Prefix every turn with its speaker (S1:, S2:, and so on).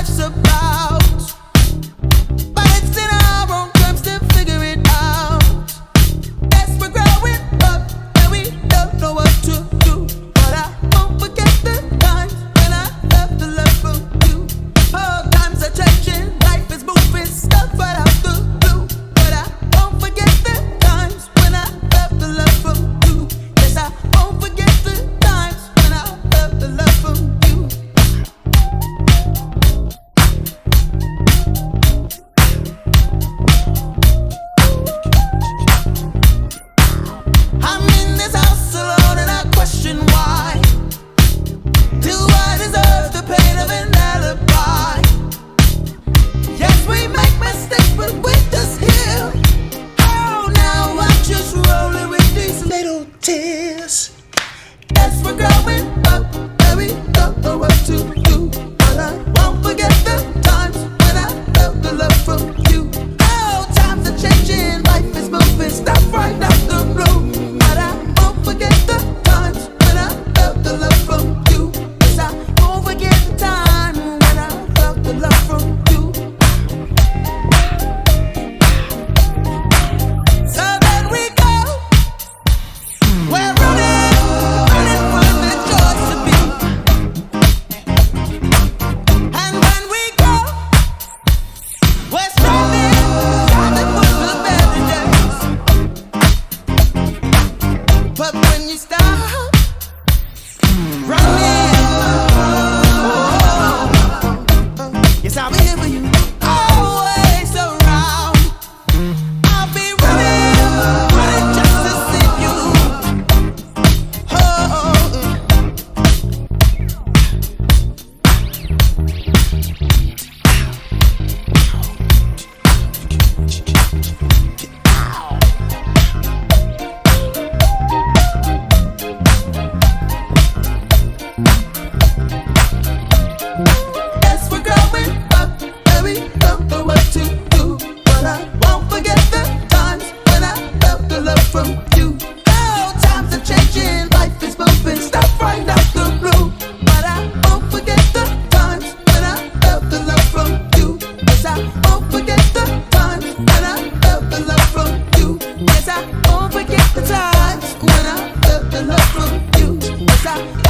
S1: life's about. But it's in our own terms to figure it out. Yes, we're growing up and we don't know what to do. But I won't forget the times when I felt the love from you. Oh, times are changing, life is moving, stuff right out the blue. But I won't forget the times when I felt the love from you. Yes, I won't forget the times when I felt the love from you. I'm in this house alone and I question why. Do I deserve the pain of an alibi? Yes, we make mistakes, but we just heal. Oh, now I'm just rolling with these little tears. Yes, we're growing up and we don't know what to do. But I won't forget the times when I felt the love from you. Oh, times are changing, life is moving, stuff right out the blue. But I won't forget the times when I felt the love from you. Yes, I won't forget the time when I felt the love from you. So then we go. We're running for the joys to be. And when we go, we're striving for the better days. But when you stop running, yes, I'll be here for you, always around. I'll be running just to see you. Yes, we're growing up and we don't know what to do. But I won't forget the times when I felt the love from you. Oh, times are changing, life is moving, stuff right out the blue. But I won't forget the times when I felt the love from you. Yes, I won't forget the times when I felt the love from you. Yes, I won't forget the times when I felt the love from you. Yes, I won't.